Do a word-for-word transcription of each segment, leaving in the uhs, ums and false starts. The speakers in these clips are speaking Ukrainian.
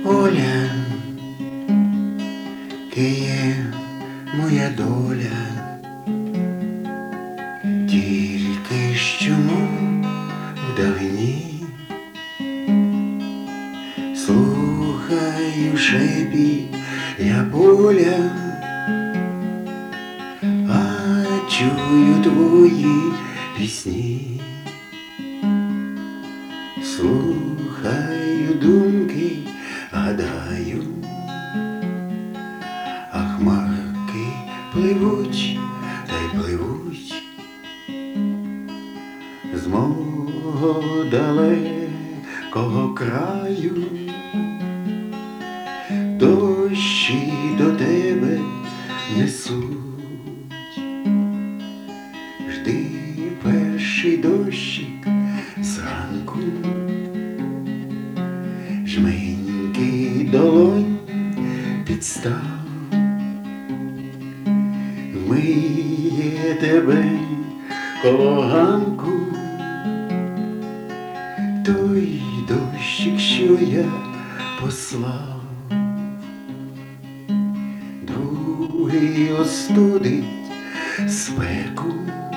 Оля, ти є моя доля, тільки ж чому вдалині слухаю шепіт я поля, а чую твої пісні, слухаю думки, гадаю, а хмарки пливуть та й пливуть з мого далекого краю. Дощі до тебе несуть, жди перший дощик зранку, жменьки долонь підстав, вмиє тебе коло ганку той дощик, що я послав. Другий остудить спеку,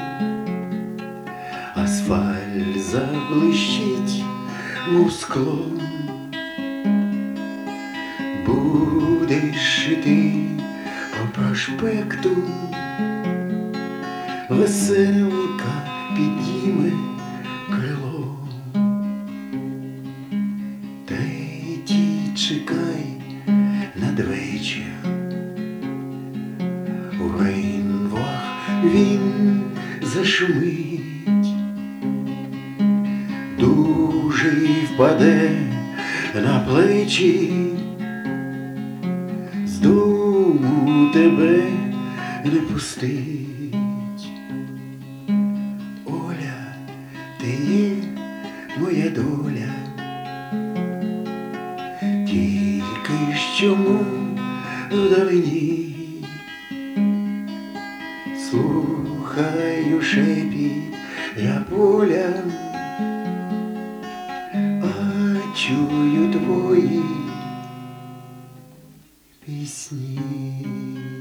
асфальт заблищить, мов скло. Будеш іти по проспекту, веселка підніме крило. Третій чекай надвечір, у рейнвах він зашумить, дужий впаде на плечі, з дому тебе не пустить. Оля, ти є моя доля, тільки ж чому вдалині слухаю шепіт я поля, а чую твої пісні.